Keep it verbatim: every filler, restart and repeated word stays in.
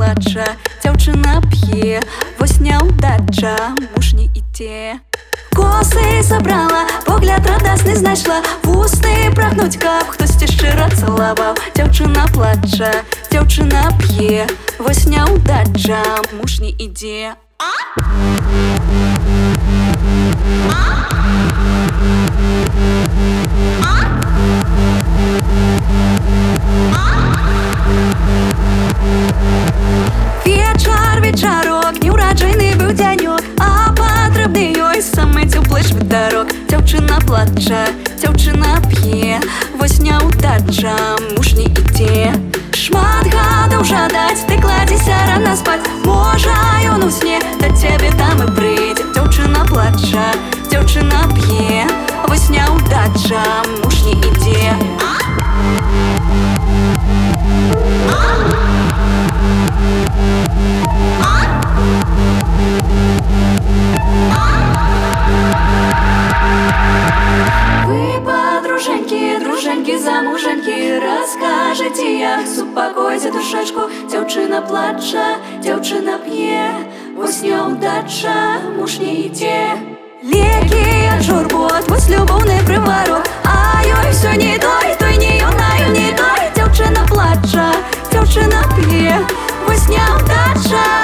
плача, дзяўчына п'е, вось няўдача, муж не ідзе. Косы сабрала, погляд радасны знайшла, вусны прагнуць, каб хтосьці шчыра цалаваў. Дзяўчына плача, дзяўчына п'е, вось няўдача, муж не ідзе. Вечар, вечарок, неўраджайны быў дзянёк, а патрэбны ёй самы цёплы швыдарок. Дзяўчына плача, дзяўчына п'е, вось няўдача, муж не ідзе. Шмат гадоў жадаць, ты кладзіся рана спаць, можа ён у сне да цябе там і прыйдзе. Дзяўчына плача, дзяўчына п'е, вось няўдача, муж не ідзе. Вы, подружэнькі, дружэнькі, замужэнькі, раскажыце, як супакойце душачку. Дзяўчына плача, дзяўчына п'е, вось няўдача, муж не ідзе. Лекі ад журбот, вось любоўны прыварот, а ёй усё не той, той не ён, а ён не той. Дзяўчына плача, дзяўчына п'е, вось няўдача.